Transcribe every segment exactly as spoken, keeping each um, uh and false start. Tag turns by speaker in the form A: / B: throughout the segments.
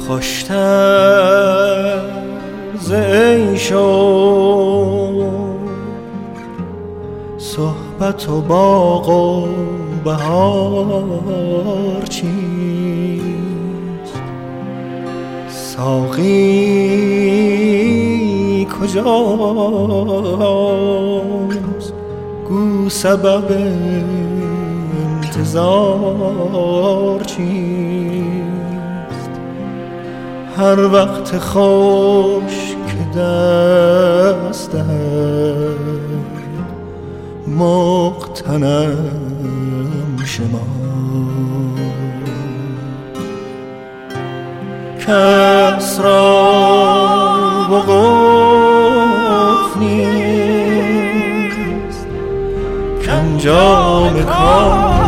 A: خوشتر ز عیش و صحبت و باغ و بهار چیست؟ ساقی کجاست؟ گو سبب انتظار چیست؟ هر وقت خوش که دست دهد مغتنم شما، کس را وقوف نیست کانجام کار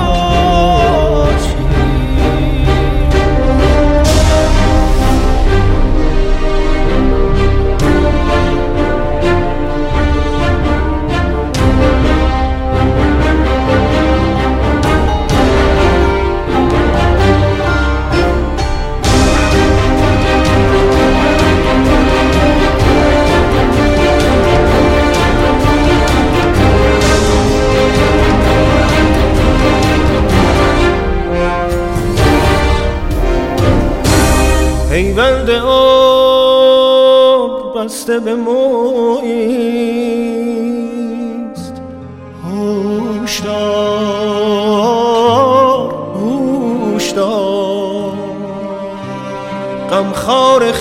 A: پیوند آب بسته به موییست، هوشدار هوشدار غمخوار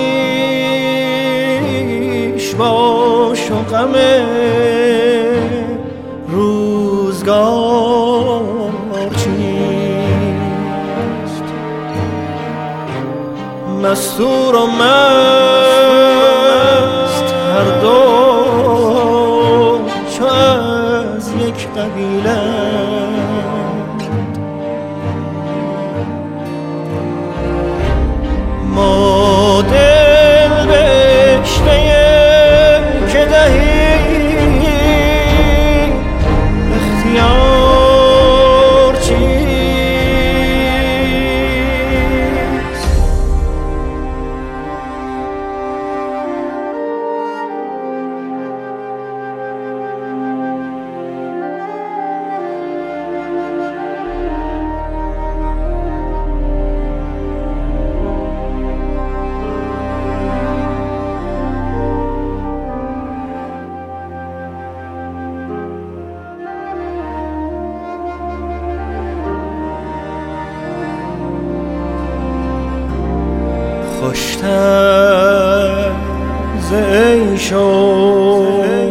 A: خویش باش و غم روزگار چیست؟ مستور و مست هر دو چو از یک قبیله، ما دل بشته که دهی اختیار چیست؟ خوشتر ز عیش و